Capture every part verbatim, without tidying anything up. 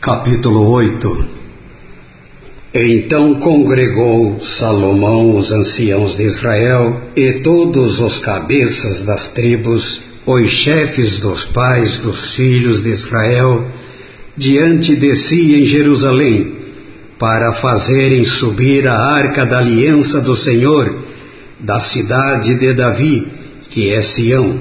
Capítulo oito. Então congregou Salomão os anciãos de Israel e todos os cabeças das tribos, os chefes dos pais dos filhos de Israel, diante de si em Jerusalém, para fazerem subir a arca da aliança do Senhor, da cidade de Davi, que é Sião.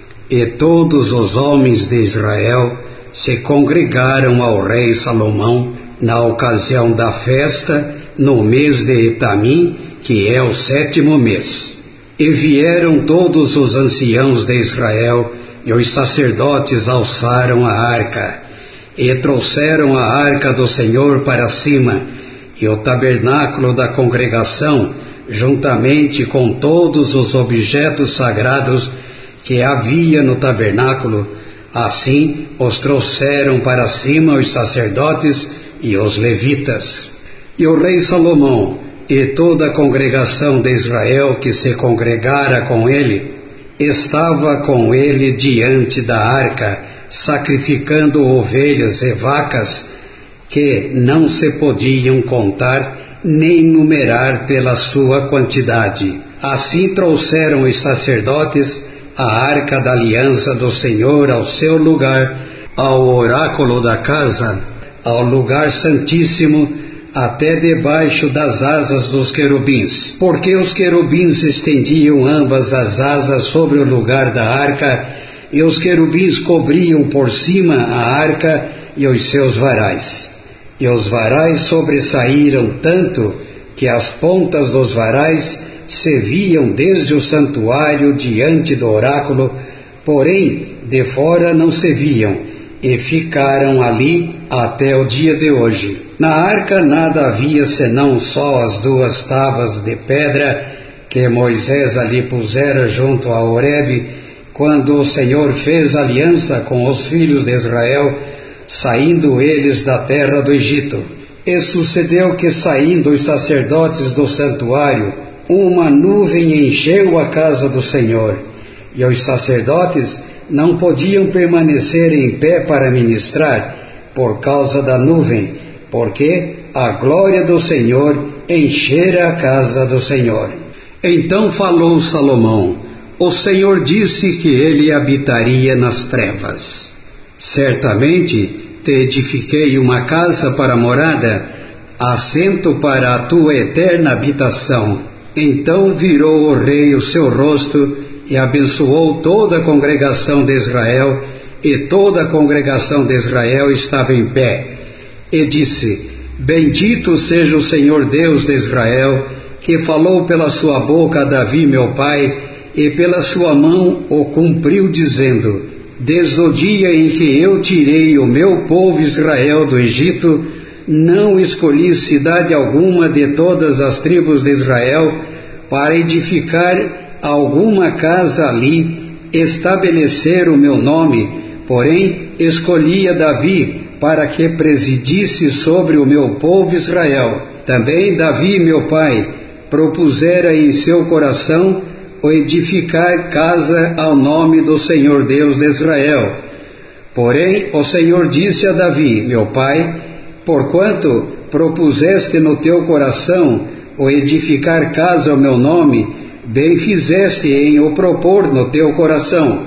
E todos os homens de Israel se congregaram ao rei Salomão na ocasião da festa, no mês de Etamim, que é o sétimo mês. E vieram todos os anciãos de Israel, e os sacerdotes alçaram a arca, e trouxeram a arca do Senhor para cima, e o tabernáculo da congregação, juntamente com todos os objetos sagrados que havia no tabernáculo. Assim os trouxeram para cima os sacerdotes e os levitas. E o rei Salomão e toda a congregação de Israel que se congregara com ele, estava com ele diante da arca, sacrificando ovelhas e vacas, que não se podiam contar nem numerar pela sua quantidade. Assim trouxeram os sacerdotes a arca da aliança do Senhor ao seu lugar, ao oráculo da casa, ao lugar santíssimo, até debaixo das asas dos querubins, porque os querubins estendiam ambas as asas sobre o lugar da arca, e os querubins cobriam por cima a arca e os seus varais. E os varais sobressaíram tanto que as pontas dos varais se viam desde o santuário diante do oráculo, porém de fora não se viam, e ficaram ali até o dia de hoje. Na arca nada havia senão só as duas tábuas de pedra que Moisés ali pusera junto a Horebe, quando o Senhor fez aliança com os filhos de Israel, saindo eles da terra do Egito. E sucedeu que, saindo os sacerdotes do santuário, uma nuvem encheu a casa do Senhor, e os sacerdotes não podiam permanecer em pé para ministrar, por causa da nuvem, porque a glória do Senhor enchera a casa do Senhor. Então falou Salomão: o Senhor disse que ele habitaria nas trevas. Certamente te edifiquei uma casa para morada, assento para a tua eterna habitação. Então virou o rei o seu rosto e abençoou toda a congregação de Israel, e toda a congregação de Israel estava em pé. E disse: bendito seja o Senhor Deus de Israel, que falou pela sua boca a Davi meu pai, e pela sua mão o cumpriu, dizendo: desde o dia em que eu tirei o meu povo Israel do Egito, não escolhi cidade alguma de todas as tribos de Israel para edificar alguma casa ali, estabelecer o meu nome, porém escolhi a Davi para que presidisse sobre o meu povo Israel. Também Davi meu pai propusera em seu coração o edificar casa ao nome do Senhor Deus de Israel. Porém o Senhor disse a Davi meu pai: porquanto propuseste no teu coração o edificar casa ao meu nome, bem fizeste em o propor no teu coração.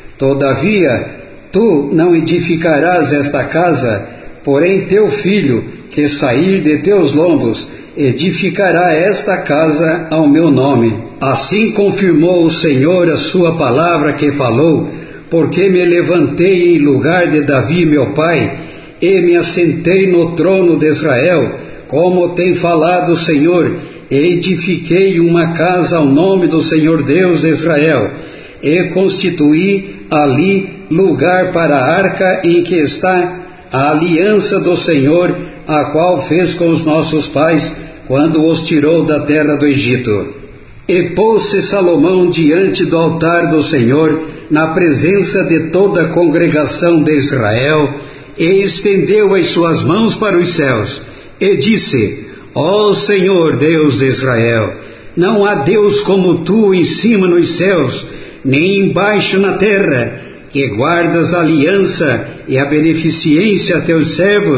Todavia, tu não edificarás esta casa, porém teu filho, que sair de teus lombos, edificará esta casa ao meu nome. Assim confirmou o Senhor a sua palavra que falou, porque me levantei em lugar de Davi meu pai, e me assentei no trono de Israel, como tem falado o Senhor, e edifiquei uma casa ao nome do Senhor Deus de Israel, e constituí ali lugar para a arca em que está a aliança do Senhor, a qual fez com os nossos pais, quando os tirou da terra do Egito. E pôs-se Salomão diante do altar do Senhor, na presença de toda a congregação de Israel, e estendeu as suas mãos para os céus, e disse: ó Senhor Deus de Israel, não há Deus como tu em cima nos céus, nem embaixo na terra, que guardas a aliança e a beneficência a teus servos,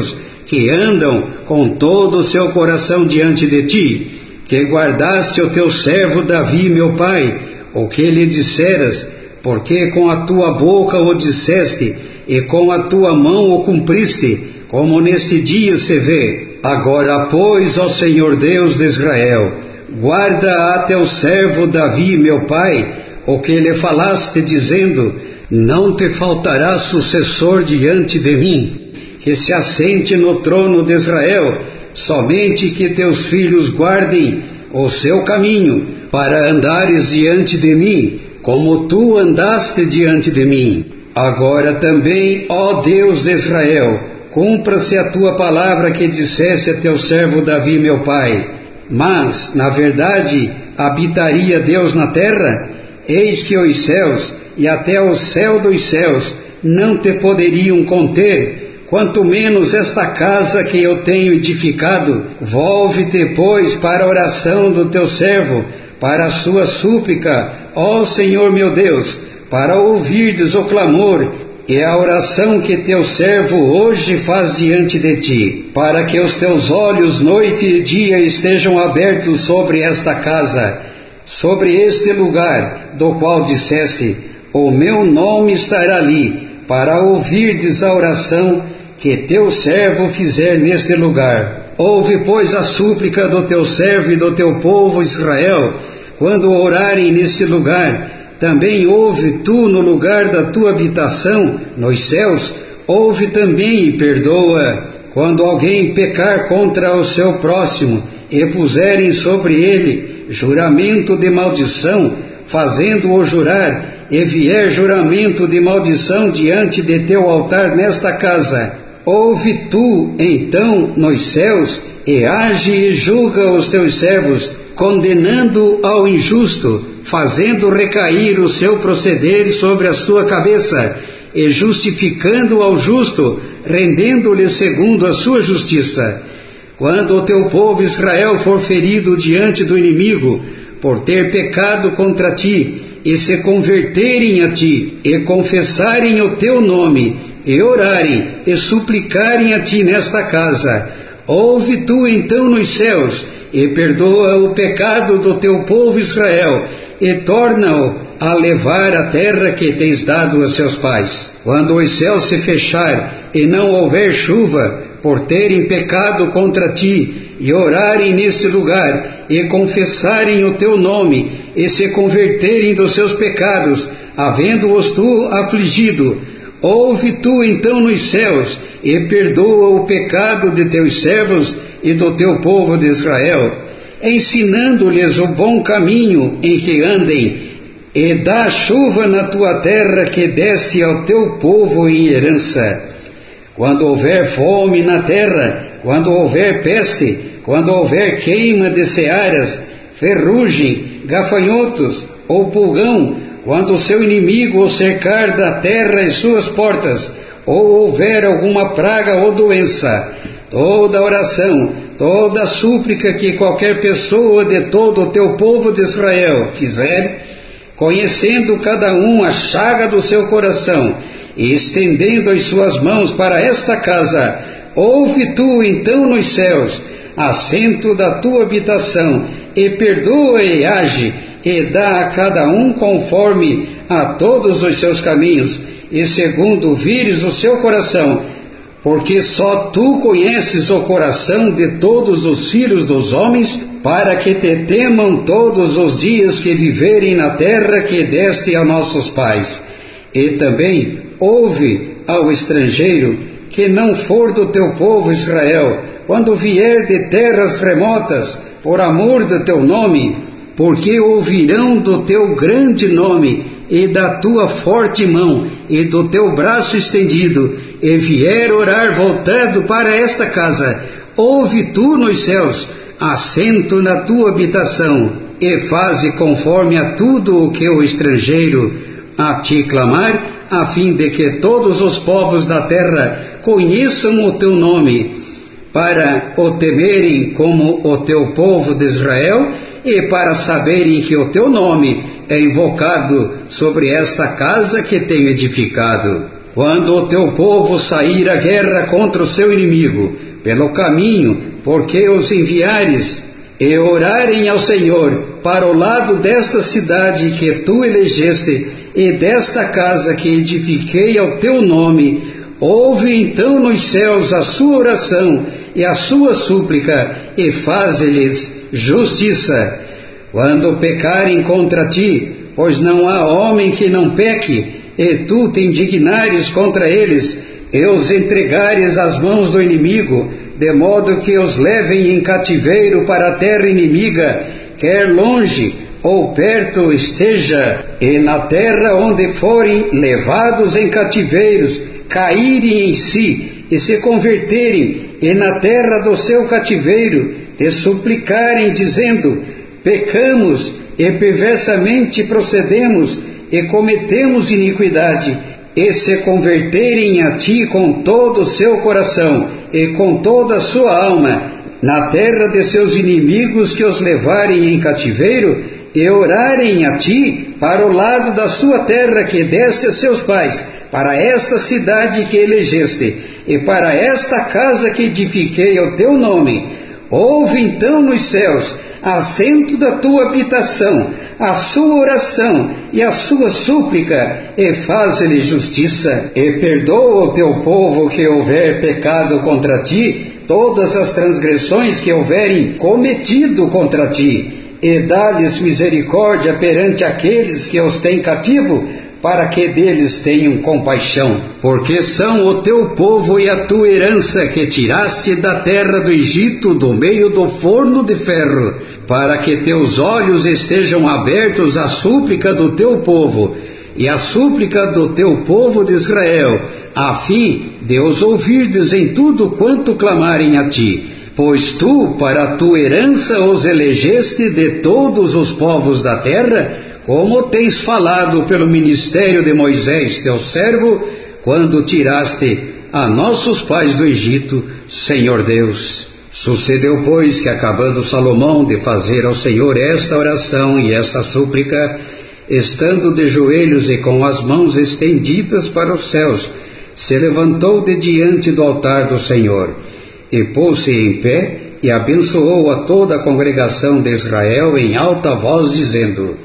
que andam com todo o seu coração diante de ti, que guardaste o teu servo Davi, meu pai, o que lhe disseras, porque com a tua boca o disseste, e com a tua mão o cumpriste, como neste dia se vê. Agora, pois, ó Senhor Deus de Israel, guarda a teu servo Davi, meu pai, o que lhe falaste, dizendo: não te faltará sucessor diante de mim, que se assente no trono de Israel, somente que teus filhos guardem o seu caminho, para andares diante de mim, como tu andaste diante de mim. Agora também, ó Deus de Israel, cumpra-se a tua palavra que disseste a teu servo Davi, meu pai. Mas, na verdade, habitaria Deus na terra? Eis que os céus, e até o céu dos céus, não te poderiam conter, quanto menos esta casa que eu tenho edificado. Volve-te, pois, para a oração do teu servo, para a sua súplica, ó Senhor meu Deus, para ouvirdes o clamor e a oração que teu servo hoje faz diante de ti, para que os teus olhos noite e dia estejam abertos sobre esta casa, sobre este lugar, do qual disseste: o meu nome estará ali, para ouvirdes a oração que teu servo fizer neste lugar. Ouve, pois, a súplica do teu servo e do teu povo Israel, quando orarem neste lugar. Também ouve tu no lugar da tua habitação, nos céus, ouve também e perdoa. Quando alguém pecar contra o seu próximo, e puserem sobre ele juramento de maldição, fazendo-o jurar, e vier juramento de maldição diante de teu altar nesta casa, ouve tu, então, nos céus, e age e julga os teus servos, condenando ao injusto, fazendo recair o seu proceder sobre a sua cabeça, e justificando ao justo, rendendo-lhe segundo a sua justiça. Quando o teu povo Israel for ferido diante do inimigo, por ter pecado contra ti, e se converterem a ti, e confessarem o teu nome, e orarem, e suplicarem a ti nesta casa, ouve tu então nos céus, e perdoa o pecado do teu povo Israel, e torna-o a levar a terra que tens dado a seus pais. Quando os céus se fechar, e não houver chuva, por terem pecado contra ti, e orarem nesse lugar, e confessarem o teu nome, e se converterem dos seus pecados, havendo-os tu afligido, ouve tu então nos céus, e perdoa o pecado de teus servos e do teu povo de Israel, ensinando-lhes o bom caminho em que andem, e dá chuva na tua terra que deste ao teu povo em herança. Quando houver fome na terra, quando houver peste, quando houver queima de searas, ferrugem, gafanhotos ou pulgão, quando o seu inimigo o cercar da terra e suas portas, ou houver alguma praga ou doença, toda oração, toda súplica que qualquer pessoa de todo o teu povo de Israel fizer, conhecendo cada um a chaga do seu coração, e estendendo as suas mãos para esta casa, ouve tu então nos céus, assento da tua habitação, e perdoa e age, e dá a cada um conforme a todos os seus caminhos, e segundo vires o seu coração, porque só tu conheces o coração de todos os filhos dos homens, para que te temam todos os dias que viverem na terra que deste a nossos pais. E também ouve ao estrangeiro, que não for do teu povo Israel, quando vier de terras remotas, por amor do teu nome, porque ouvirão do teu grande nome, e da tua forte mão, e do teu braço estendido, e vier orar voltado para esta casa, ouve tu nos céus, assento na tua habitação, e faze conforme a tudo o que o estrangeiro a te clamar, a fim de que todos os povos da terra conheçam o teu nome, para o temerem como o teu povo de Israel, e para saberem que o teu nome é invocado sobre esta casa que tenho edificado. quando o teu povo sair à guerra contra o seu inimigo, pelo caminho, porque os enviares, e orarem ao Senhor para o lado desta cidade que tu elegeste, e desta casa que edifiquei ao teu nome, ouve então nos céus a sua oração e a sua súplica, e faze-lhes justiça. Quando pecarem contra ti, pois não há homem que não peque, e tu te indignares contra eles, e os entregares às mãos do inimigo, de modo que os levem em cativeiro para a terra inimiga, quer longe ou perto esteja, e na terra onde forem levados em cativeiros, caírem em si, e se converterem, e na terra do seu cativeiro, te suplicarem, dizendo: pecamos, e perversamente procedemos, e cometemos iniquidade, e se converterem a ti com todo o seu coração, e com toda a sua alma, na terra de seus inimigos que os levarem em cativeiro, e orarem a ti para o lado da sua terra que deste a seus pais, para esta cidade que elegeste, e para esta casa que edifiquei ao teu nome, ouve então nos céus, assento da tua habitação, a sua oração e a sua súplica, e faz-lhe justiça, e perdoa o teu povo que houver pecado contra ti, todas as transgressões que houverem cometido contra ti, e dá-lhes misericórdia perante aqueles que os têm cativo, para que deles tenham compaixão, porque são o teu povo e a tua herança que tiraste da terra do Egito, do meio do forno de ferro, para que teus olhos estejam abertos à súplica do teu povo e à súplica do teu povo de Israel, a fim de os ouvirdes em tudo quanto clamarem a ti. Pois tu, para a tua herança, os elegeste de todos os povos da terra, como tens falado pelo ministério de Moisés, teu servo, quando tiraste a nossos pais do Egito, Senhor Deus. Sucedeu, pois, que acabando Salomão de fazer ao Senhor esta oração e esta súplica, estando de joelhos e com as mãos estendidas para os céus, se levantou de diante do altar do Senhor, e pôs-se em pé, e abençoou a toda a congregação de Israel em alta voz, dizendo: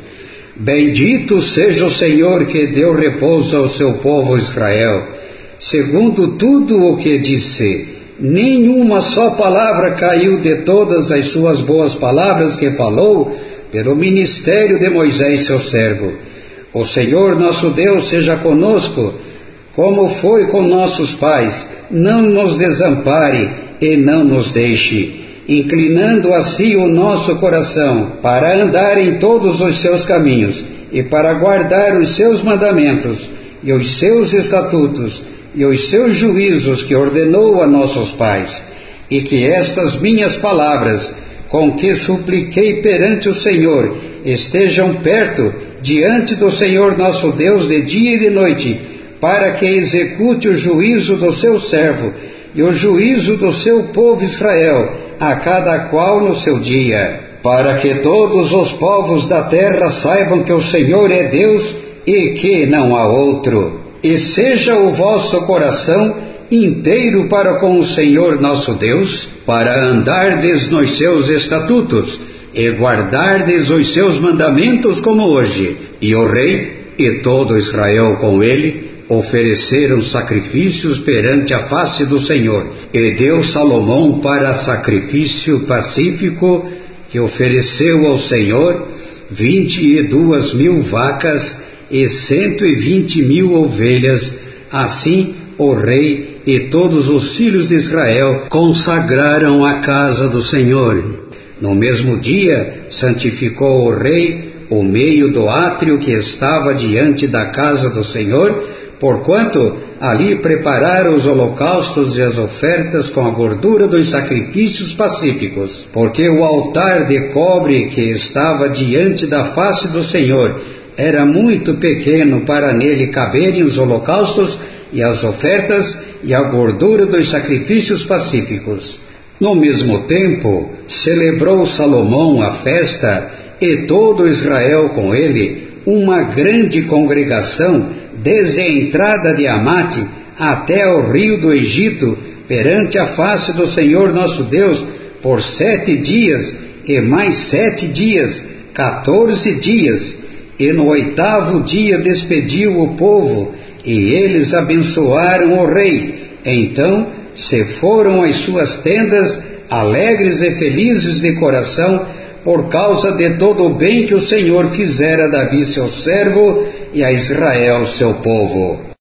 Bendito seja o Senhor que deu repouso ao seu povo Israel, segundo tudo o que disse. Nenhuma só palavra caiu de todas as suas boas palavras que falou pelo ministério de Moisés, seu servo. O Senhor nosso Deus seja conosco, como foi com nossos pais. Não nos desampare e não nos deixe, inclinando assim o nosso coração, para andar em todos os seus caminhos, e para guardar os seus mandamentos, e os seus estatutos, e os seus juízos que ordenou a nossos pais, e que estas minhas palavras, com que supliquei perante o Senhor, estejam perto, diante do Senhor nosso Deus, de dia e de noite, para que execute o juízo do seu servo, e o juízo do seu povo Israel, a cada qual no seu dia, para que todos os povos da terra saibam que o Senhor é Deus e que não há outro. E seja o vosso coração inteiro para com o Senhor nosso Deus, para andardes nos seus estatutos e guardardes os seus mandamentos como hoje. E o rei e todo Israel com ele ofereceram sacrifícios perante a face do Senhor, e deu Salomão para sacrifício pacífico, que ofereceu ao Senhor vinte e duas mil vacas e cento e vinte mil ovelhas. Assim o rei e todos os filhos de Israel consagraram a casa do Senhor. No mesmo dia santificou o rei o meio do átrio que estava diante da casa do Senhor, porquanto ali prepararam os holocaustos e as ofertas com a gordura dos sacrifícios pacíficos, porque o altar de cobre que estava diante da face do Senhor era muito pequeno para nele caberem os holocaustos e as ofertas e a gordura dos sacrifícios pacíficos. No mesmo tempo, celebrou Salomão a festa, e todo Israel com ele, uma grande congregação, desde a entrada de Amate até ao rio do Egito, perante a face do Senhor nosso Deus, por sete dias, e mais sete dias, quatorze dias. E no oitavo dia despediu o povo, e eles abençoaram o rei. Então se foram às suas tendas, alegres e felizes de coração, por causa de todo o bem que o Senhor fizera a Davi seu servo e a Israel seu povo.